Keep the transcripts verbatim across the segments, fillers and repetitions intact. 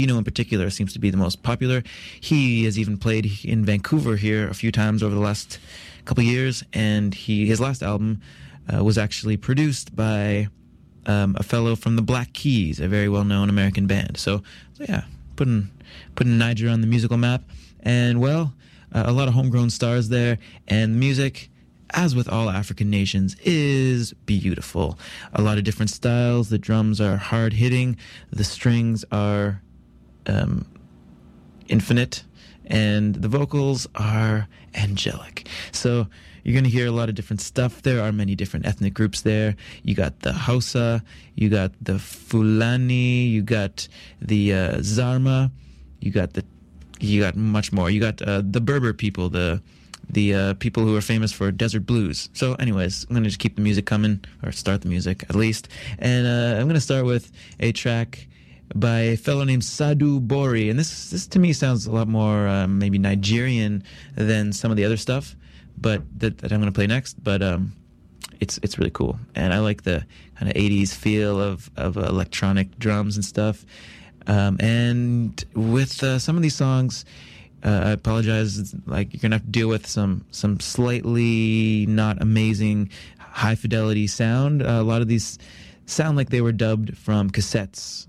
Eno in particular seems to be the most popular. He has even played in Vancouver here a few times over the last couple of years, and he his last album uh, was actually produced by um, a fellow from the Black Keys, a very well-known American band. So, so yeah, putting putting Niger on the musical map, and well, uh, a lot of homegrown stars there, and music, as with all African nations, is beautiful. A lot of different styles. The drums are hard-hitting. The strings are um, infinite. And the vocals are angelic. So you're going to hear a lot of different stuff. There are many different ethnic groups there. You got the Hausa. You got the Fulani. You got the uh, Zarma. You got the... You got much more. You got uh, the Berber people, the... the uh, people who are famous for desert blues. So anyways, I'm going to just keep the music coming, or start the music at least. And uh, I'm going to start with a track by a fellow named Sadu Bori. And this, this to me sounds a lot more uh, maybe Nigerian than some of the other stuff but that, that I'm going to play next. But um, it's it's really cool. And I like the kind of eighties feel of, of electronic drums and stuff. Um, and with uh, some of these songs... Uh, I apologize. Like, you're gonna have to deal with some some slightly not amazing high fidelity sound. Uh, a lot of these sound like they were dubbed from cassettes.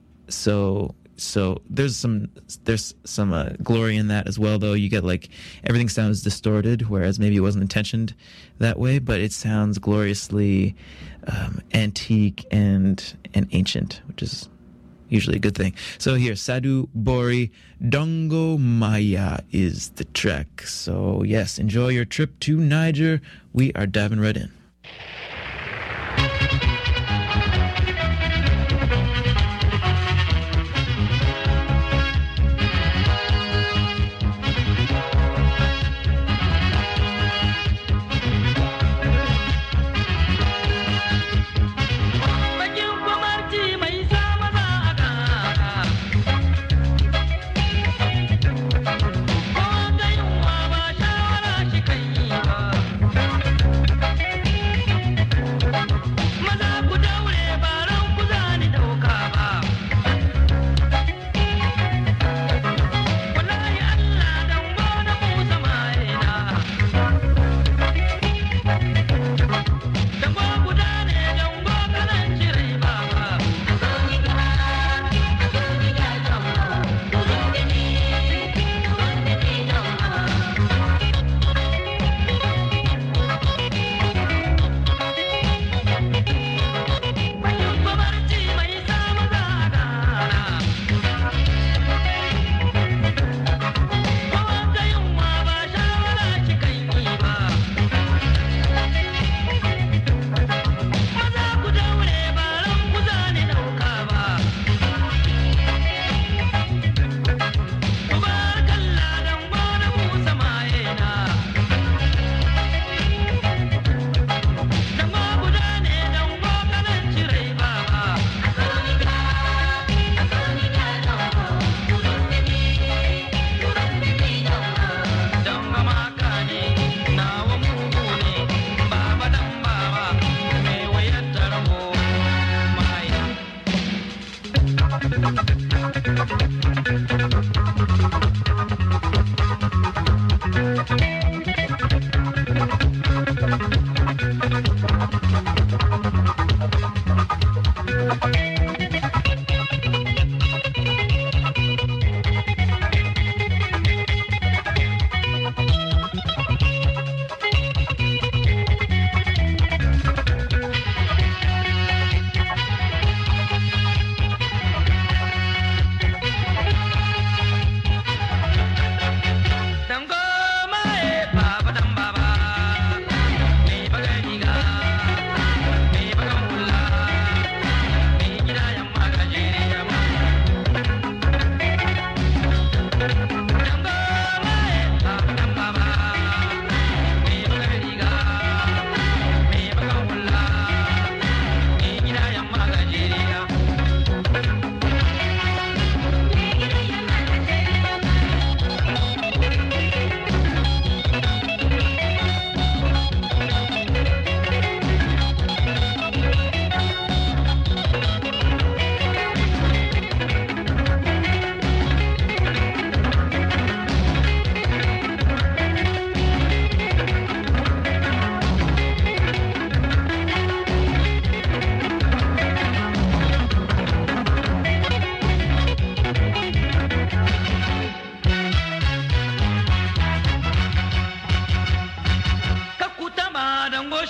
So so there's some there's some uh, glory in that as well. Though you get like everything sounds distorted, whereas maybe it wasn't intentioned that way, but it sounds gloriously um, antique and and ancient, which is usually a good thing. So here, Sadu Bori, Dongo Maya is the track. So yes, enjoy your trip to Niger. We are diving right in. Thank you.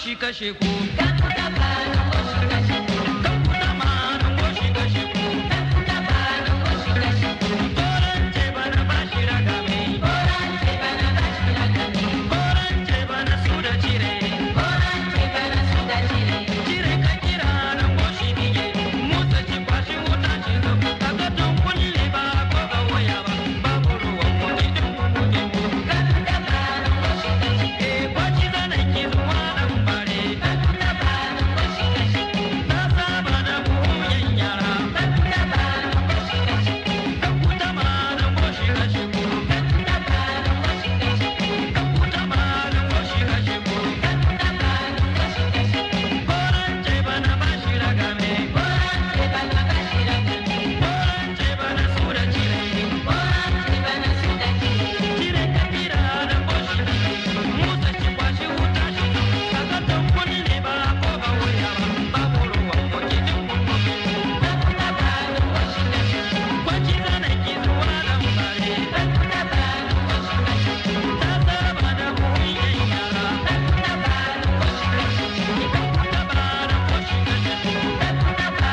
goshi kashe ku kan da ba goshi kashe ku kan da ma goshi kashe ku kan da ba goshi kashe ku koran ce bana bashi raga mai koran ce bana bashi raga mai koran ce bana su da cire koran ce bana su da cire cire ka kira nan goshi bige musa ci kwashi wuta ci zo kaga don kulli ba ko ga waya ba babu ruwan mu ne din mu din mu kan da ba goshi kashe eh kwaci zana ki zuwa nan bare kan da ba goshi kashe na saba da mu yan yara kan da ba goshi kashe kan kuta ma nan goshi kashe ku kan da ba goshi kashe kan kuta ma nan goshi kashe ku kan da ba goshi kashe koran ce bana bashi raga me koran ce bana bashi raga me koran ce bana su da cire koran ce bana su da cire cire ka kira nan goshi musa ci kwashi wuta shi kaga don kuni ne ba ko ba waya ba babu ruwan mu ke din mu kan da ba goshi kashe kwaci zana ki zuwa nan bare kan da ba goshi kashe ta saba da mu yan yara kan da ba goshi kashe kan da ba goshi kashe kan da ba goshi kashe kan da ba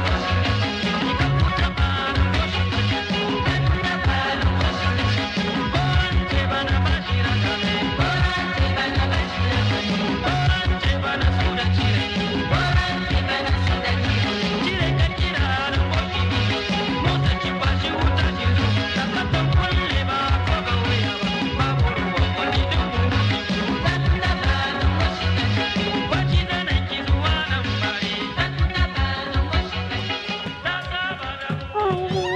goshi kashe kan da ba goshi kashe koran ce bana bashi raga me koran ce bana bashi raga me koran ce bana su da cire koran ce bana su da cire cire ka kira nan goshi musa ci kwashi wuta ci zo kaga don kulle ba ko ga waya ba babu ruwan wani din mu kan da ba goshi kashe kwaci zana ki zuwa nan bare kan da ba goshi kashe ta saba da mu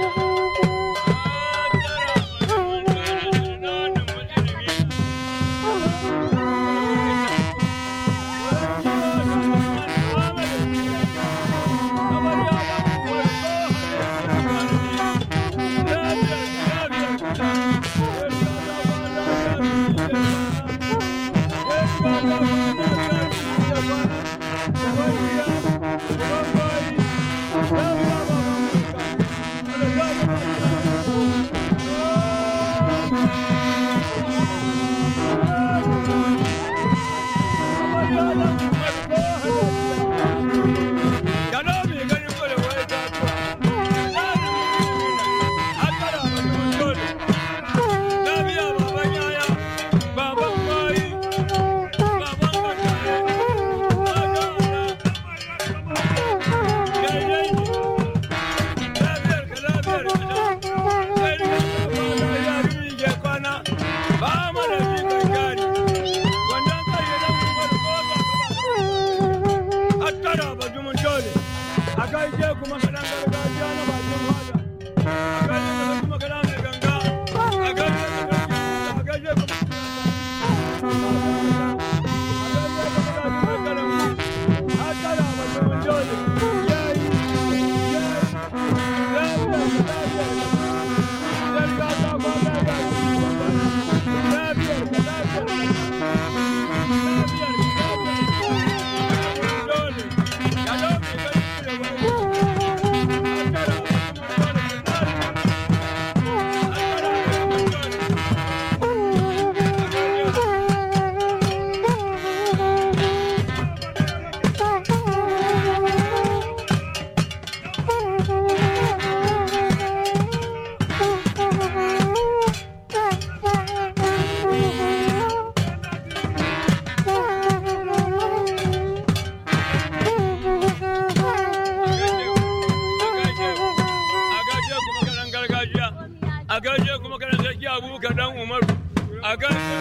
a gaishe kuma kana sarki abubakar dan umaru a gaishe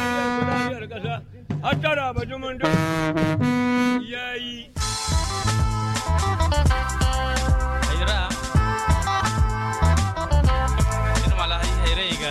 kuma kasa har tara bajumin duk yayi hayra ina mala hayra iga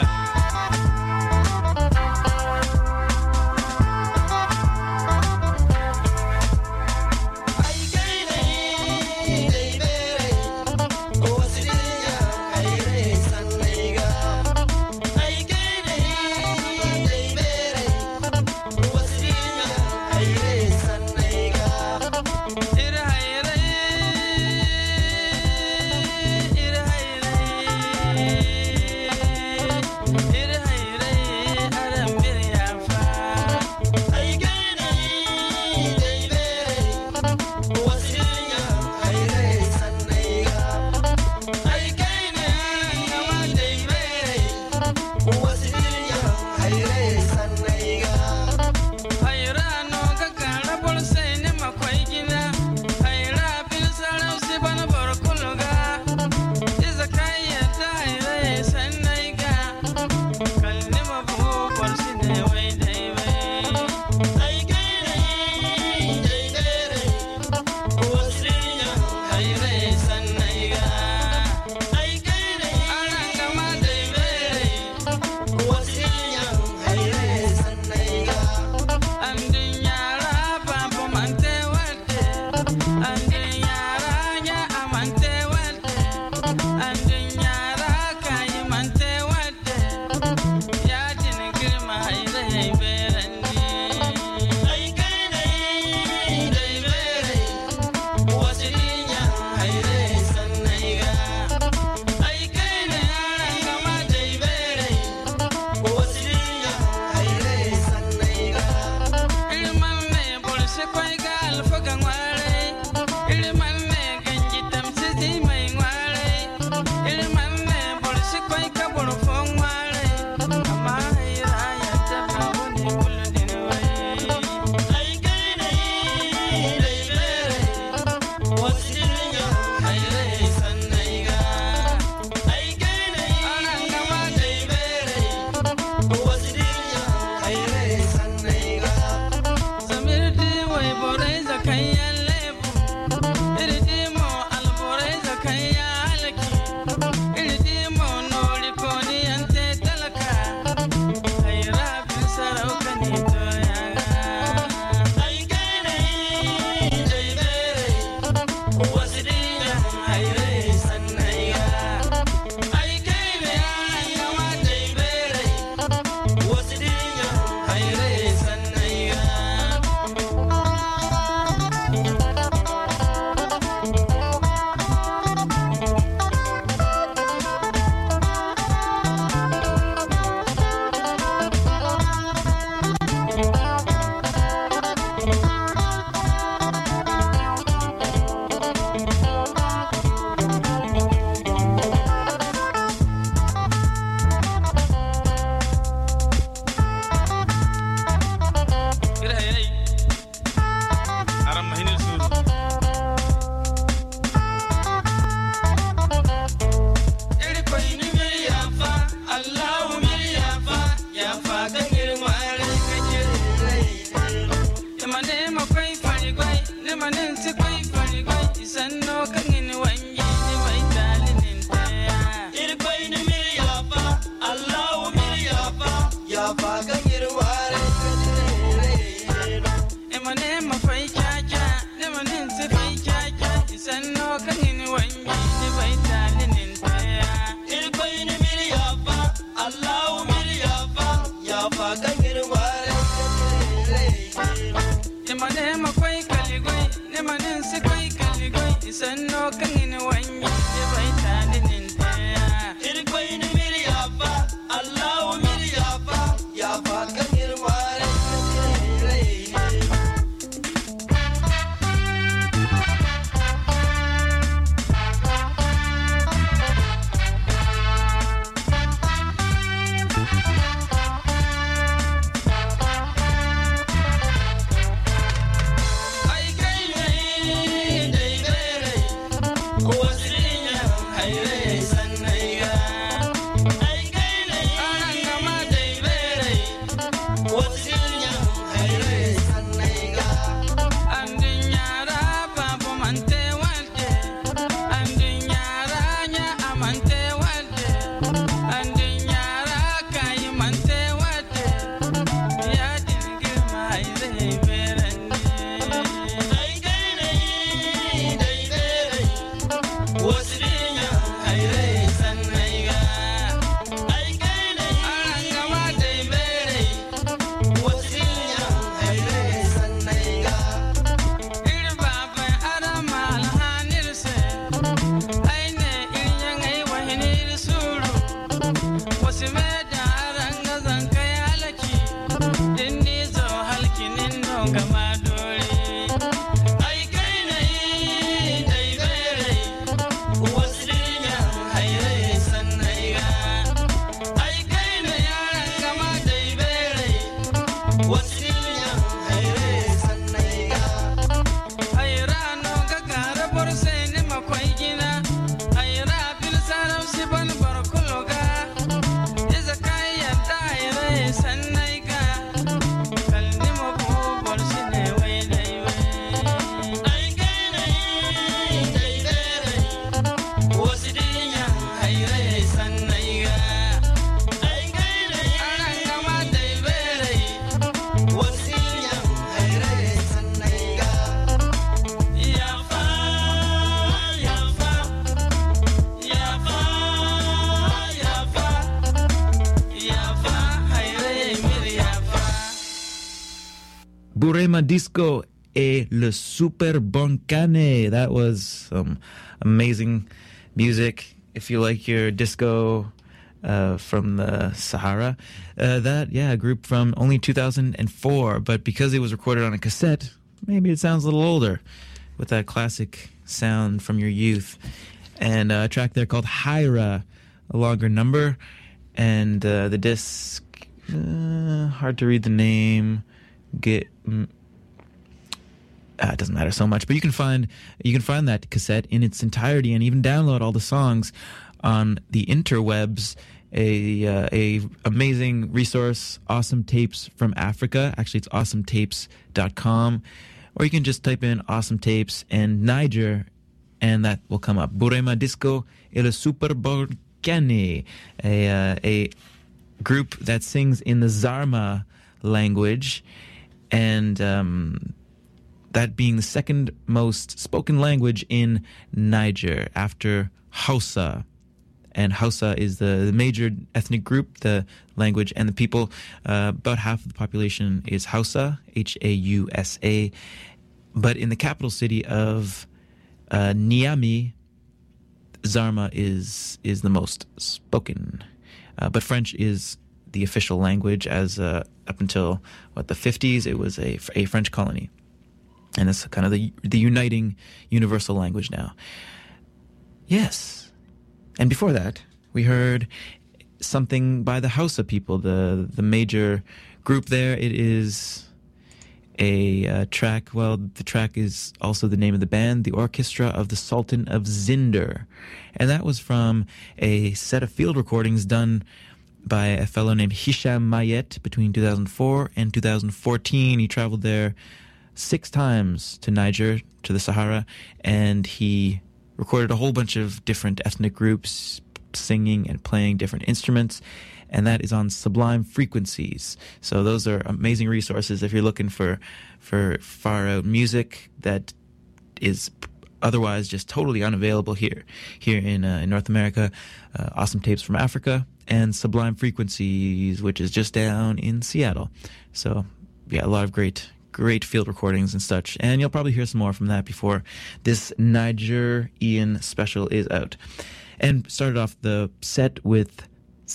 Burema Disco e Le Super Boncane. That was some amazing music. If you like your disco uh, from the Sahara, uh, that, yeah, a group from only two thousand four, but because it was recorded on a cassette, maybe it sounds a little older with that classic sound from your youth. And uh, a track there called Hyra, a longer number, and uh, the disc, uh, hard to read the name, get... Mm, Uh, it doesn't matter so much, but you can find you can find that cassette in its entirety and even download all the songs on the interwebs. A uh, a amazing resource, Awesome Tapes from Africa. Actually, it's awesome tapes dot com, or you can just type in Awesome Tapes and Niger, and that will come up. Burema Disco e Le Super Boncane, a uh, a group that sings in the Zarma language, and um, that being the second most spoken language in Niger after Hausa. And Hausa is the, the major ethnic group, the language and the people. Uh, about half of the population is Hausa, H A U S A. But in the capital city of uh, Niamey, Zarma is is the most spoken. Uh, but French is the official language, as uh, up until, what, the fifties, it was a, a French colony. And it's kind of the the uniting universal language now. Yes. And before that, we heard something by the Hausa people, the the major group there. It is a uh, track, well, the track is also the name of the band, the Orchestra of the Sultan of Zinder. And that was from a set of field recordings done by a fellow named Hisham Mayet between two thousand four and two thousand fourteen. He traveled there six times to Niger, to the Sahara, and he recorded a whole bunch of different ethnic groups singing and playing different instruments, and that is on Sublime Frequencies. So those are amazing resources if you're looking for for far-out music that is otherwise just totally unavailable here. Here in, uh, in North America, uh, Awesome Tapes from Africa, and Sublime Frequencies, which is just down in Seattle. So, yeah, a lot of great great field recordings and such, and you'll probably hear some more from that before this Nigerian special is out. And started off the set with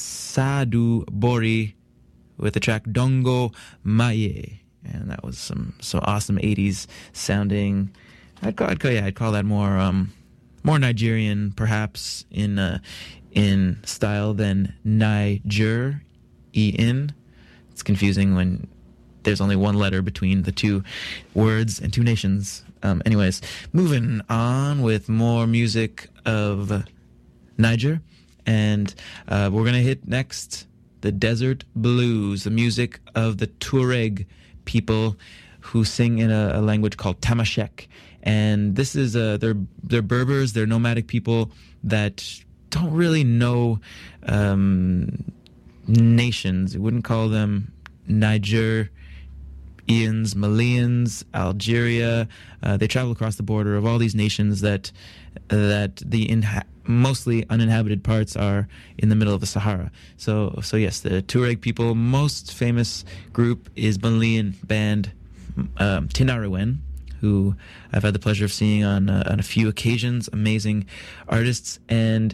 Sadu Bori with the track Dongo Maye, and that was some some awesome eighties sounding. I'd call, I'd call yeah, I'd call that more um, more Nigerian, perhaps in uh, in style than Niger, E-N. It's confusing when there's only one letter between the two words and two nations. Um, anyways, moving on with more music of Niger. And uh, we're going to hit next the Desert Blues, the music of the Tuareg people who sing in a, a language called Tamashek. And this is, uh, they're, they're Berbers, they're nomadic people that don't really know um, nations. We wouldn't call them Niger Ians, Malians, Algeria. Uh, they travel across the border of all these nations that uh, that the inha- mostly uninhabited parts are in the middle of the Sahara. So, so yes, the Tuareg people, most famous group is Malian band um, Tinariwen, who I've had the pleasure of seeing on uh, on a few occasions. Amazing artists, and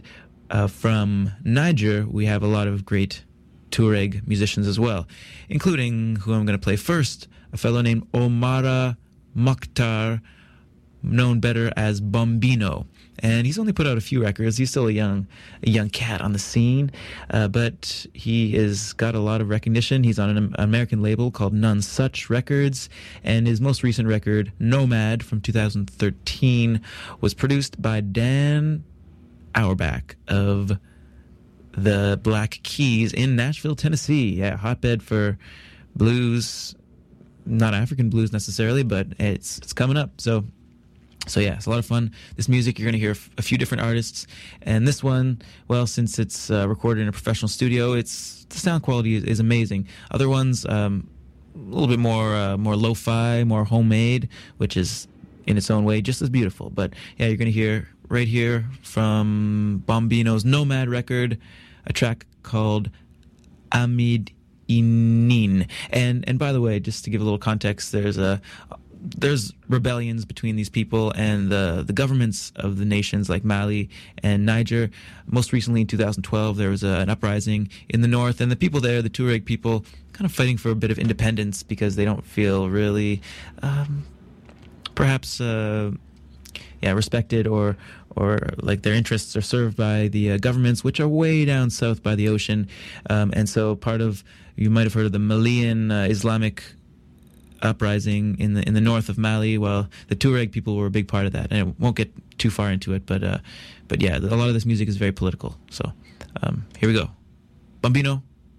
Uh, from Niger, we have a lot of great Tuareg musicians as well, including who I'm going to play first, a fellow named Omara Mokhtar, known better as Bombino. And he's only put out a few records. He's still a young a young cat on the scene, uh, but he has got a lot of recognition. He's on an American label called None Such Records, and his most recent record, Nomad, from two thousand thirteen, was produced by Dan Auerbach of the Black Keys in Nashville, Tennessee. Yeah, hotbed for blues, not African blues necessarily, but it's it's coming up. So, so yeah, it's a lot of fun. This music, you're going to hear a few different artists, and this one, well, since it's uh, recorded in a professional studio, it's the sound quality is, is amazing. Other ones, um, a little bit more uh, more lo-fi, more homemade, which is in its own way just as beautiful. But yeah, you're going to hear right here from Bombino's Nomad record, a track called Amid Inin. And and by the way, just to give a little context, there's a there's rebellions between these people and the the governments of the nations like Mali and Niger. Most recently in two thousand twelve, there was a, an uprising in the north, and the people there, the Tuareg people, kind of fighting for a bit of independence because they don't feel really um, perhaps uh, yeah respected or or like their interests are served by the uh, governments, which are way down south by the ocean. Um, and so part of, you might have heard of the Malian uh, Islamic uprising in the in the north of Mali. Well, the Tuareg people were a big part of that, and I won't get too far into it, but uh, but yeah, a lot of this music is very political. So um, here we go. Bombino,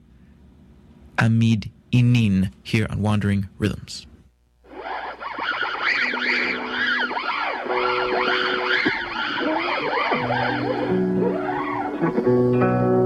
Amid Inin, here on Wandering Rhythms. Thank you.